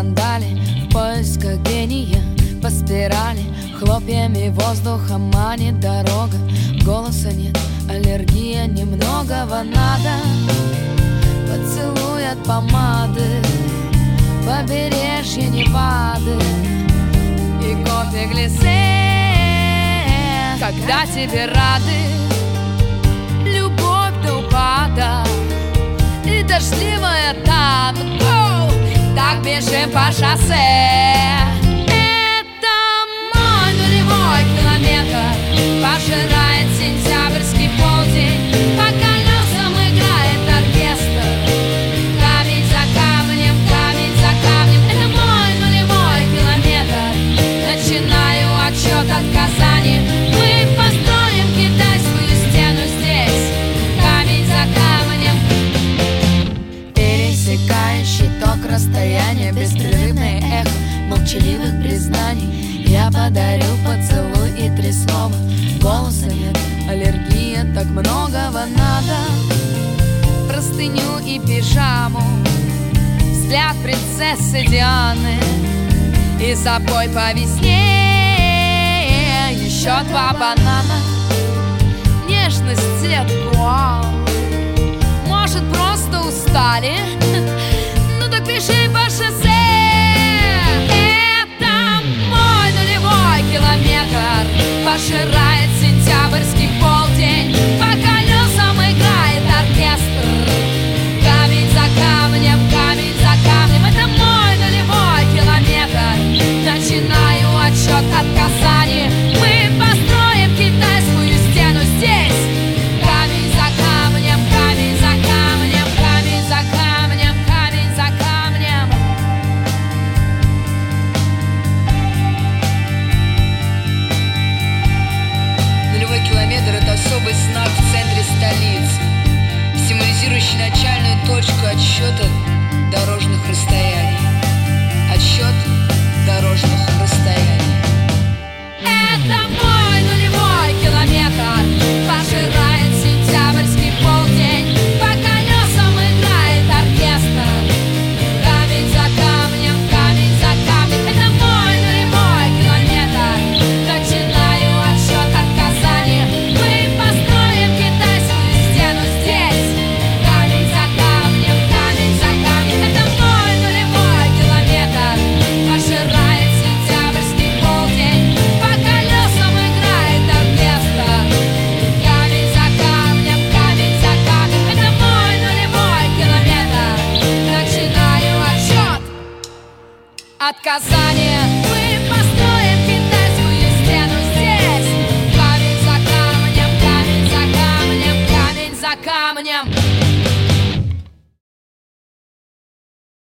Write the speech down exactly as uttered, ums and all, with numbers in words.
сандали в поисках гения. По спирали хлопьями воздуха манит дорога. Голоса нет, аллергия, немногого надо. Поцелуй от помады, побережье Невады и кофе глиссе. Когда тебе рады, любовь до упада и дождливая там, оу, так бежим по шоссе. Это мой нулевой километр, пожирает сентябрьский полдень, по колесам играет оркестр. Камень за камнем, камень за камнем. Это мой нулевой километр, начинаю отсчет от Казани. Мы построим китайскую стену здесь, камень за камнем. Пересекающий ток расстояния, беспрерывное эхо молчаливых признаний. Я подарил поцелуй и три слова. Голоса нет, аллергия, так многого надо. Простыню и пижаму, взгляд принцессы Дианы и запой по весне. Еще два банана, нежность цвет гуал. Может, просто устали? Ну так бежи по шоссе. Это мой нулевой километр, пожирает сентябрьский полдень, по колесам играет оркестр. Камень за камнем, камень за камнем. Это мой нулевой километр, начинаю отсчет от Казани. Мы построим китайскую стену здесь, камень за камнем, камень за камнем, камень за камнем, камень за камнем. Нулевой километр — это особый знак в центре столицы, символизирующий начальную точку отсчета дорожных расстояний. Отсчет дорожных расстояний. Это мой нулевой километр, пожирает сентябрьский полдень, по колесам играет оркестр. Камень за камнем, камень за камнем. Это мой нулевой километр, начинаю отсчет от Казани. Мы построим китайскую стену здесь, камень за камнем, камень за камнем. Это мой нулевой километр, пожирает сентябрьский полдень, по колесам играет оркестр. Камень за камнем, камень за камнем. Это мой нулевой километр, начинаю отсчет от Казани.